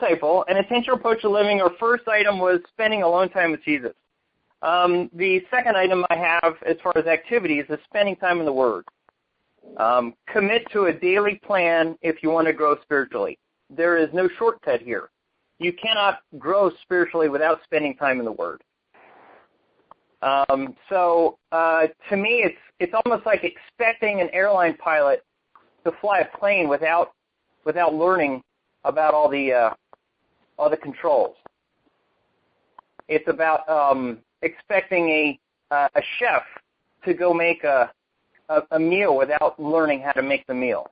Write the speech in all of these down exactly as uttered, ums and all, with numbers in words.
disciple, an essential approach to living, our first item was spending alone time with Jesus. Um, the second item I have as far as activities is spending time in the Word. Um, commit to a daily plan if you want to grow spiritually. There is no shortcut here. You cannot grow spiritually without spending time in the Word. Um, so uh, to me, it's it's almost like expecting an airline pilot to fly a plane without without learning about all the uh, all the controls. It's about um, expecting a uh, a chef to go make a, a a meal without learning how to make the meal.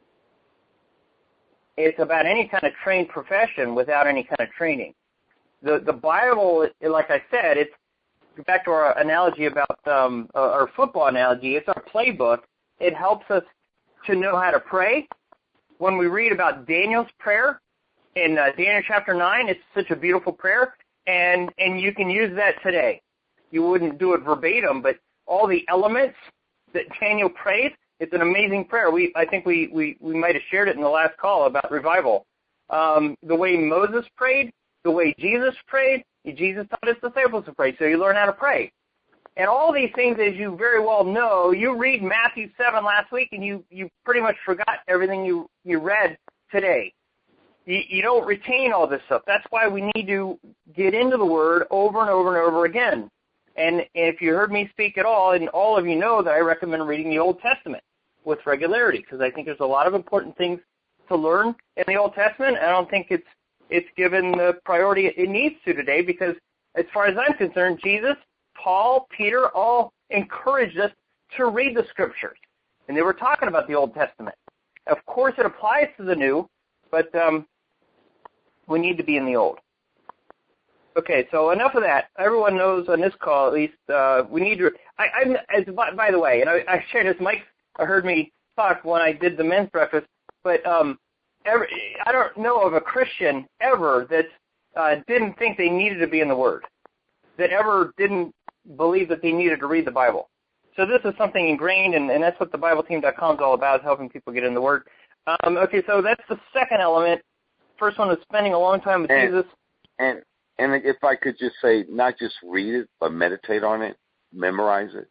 It's about any kind of trained profession without any kind of training. The the Bible, like I said, it's back to our analogy about um, our football analogy. It's our playbook. It helps us to know how to pray. When we read about Daniel's prayer in uh, Daniel chapter nine, it's such a beautiful prayer, and and you can use that today. You wouldn't do it verbatim, but all the elements that Daniel prayed, it's an amazing prayer. We I think we, we, we might have shared it in the last call about revival. Um, the way Moses prayed, the way Jesus prayed, Jesus taught his disciples to pray, so you learn how to pray. And all these things, as you very well know, you read Matthew seven last week, and you, you pretty much forgot everything you, you read today. You, you don't retain all this stuff. That's why we need to get into the Word over and over and over again. And if you heard me speak at all, and all of you know that I recommend reading the Old Testament with regularity, because I think there's a lot of important things to learn in the Old Testament. I don't think it's it's given the priority it needs to today, because as far as I'm concerned, Jesus, Paul, Peter, all encouraged us to read the Scriptures. And they were talking about the Old Testament. Of course, it applies to the New, but um, we need to be in the Old. Okay, so enough of that. Everyone knows on this call, at least, uh, we need to. I, I'm as by, by the way, and I, I shared this. Mike heard me talk when I did the men's breakfast, but um, every, I don't know of a Christian ever that uh, didn't think they needed to be in the Word, that ever didn't believe that they needed to read the Bible. So this is something ingrained, and, and that's what the Bible Team dot com is all about, is helping people get in the Word. Um, okay, so that's the second element. First one is spending a long time with and, Jesus. And and if I could just say, not just read it, but meditate on it, memorize it.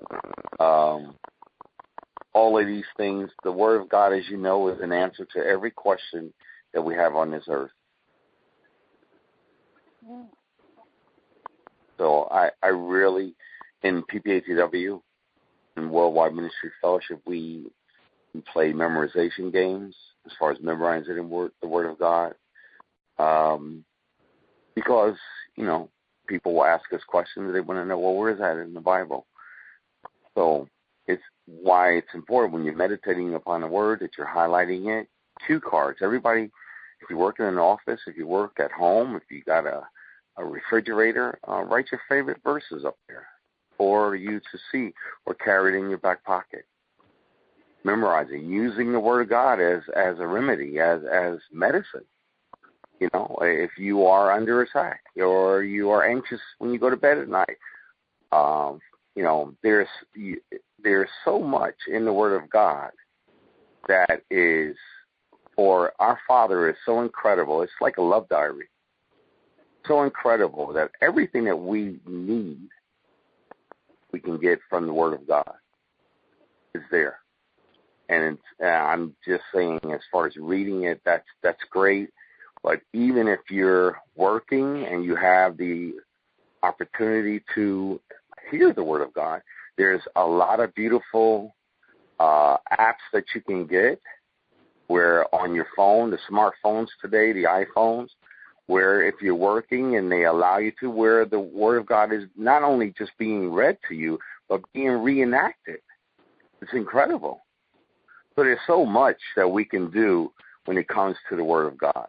Um, all of these things, the Word of God, as you know, is an answer to every question that we have on this earth. Yeah. So I, I really, in P P A T W, in Worldwide Ministry Fellowship, we play memorization games as far as memorizing the Word, the Word of God. Um, because, you know, people will ask us questions. They want to know, well, where is that in the Bible? So it's why it's important when you're meditating upon the Word that you're highlighting it. Cue cards. Everybody, if you work in an office, if you work at home, if you got a, a refrigerator, uh, write your favorite verses up there for you to see or carry it in your back pocket. Memorizing, using the Word of God as, as a remedy, as, as medicine. You know, if you are under attack or you are anxious when you go to bed at night, um, you know, there's there's so much in the Word of God that is, for our Father, is so incredible. It's like a love diary. So incredible that everything that we need, we can get from the Word of God. It's there. And it's, uh, I'm just saying, as far as reading it, that's that's great. But even if you're working and you have the opportunity to hear the Word of God, there's a lot of beautiful uh, apps that you can get where on your phone, the smartphones today, the iPhones, where if you're working and they allow you to, where the Word of God is not only just being read to you, but being reenacted. It's incredible. So there's so much that we can do when it comes to the Word of God.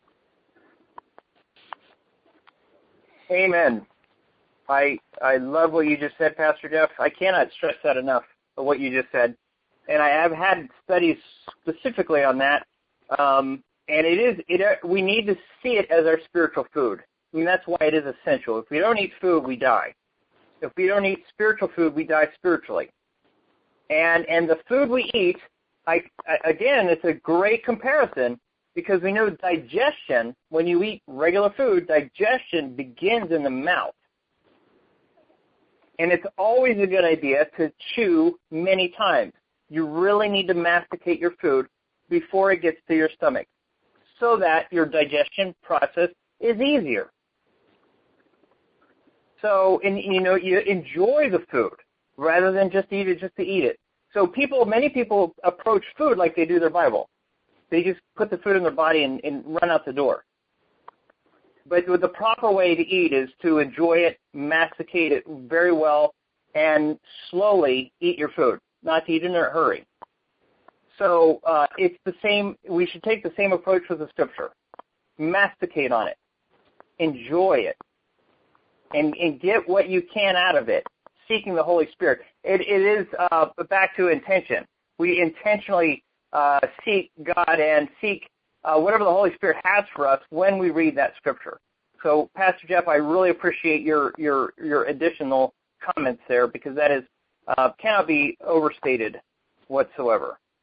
Amen. I I love what you just said, Pastor Jeff. I cannot stress that enough, of what you just said. And I have had studies specifically on that. Um, and it is it. We need to see it as our spiritual food. I mean, that's why it is essential. If we don't eat food, we die. If we don't eat spiritual food, we die spiritually. And and the food we eat, I, I again, it's a great comparison. because we know digestion, when you eat regular food, digestion begins in the mouth. And it's always a good idea to chew many times. You really need to masticate your food before it gets to your stomach so that your digestion process is easier. So, and, you know, you enjoy the food rather than just eat it just to eat it. So people, many people approach food like they do their Bible. They just put the food in their body and, and run out the door. But the proper way to eat is to enjoy it, masticate it very well, and slowly eat your food, not to eat in a hurry. So uh, it's the same. We should take the same approach with the Scripture. Masticate on it. Enjoy it. And, and get what you can out of it, seeking the Holy Spirit. It, it is uh, back to intention. We intentionally uh, seek God and seek uh, whatever the Holy Spirit has for us when we read that Scripture. So, Pastor Jeff, I really appreciate your your, your additional comments there, because that is uh, cannot be overstated whatsoever.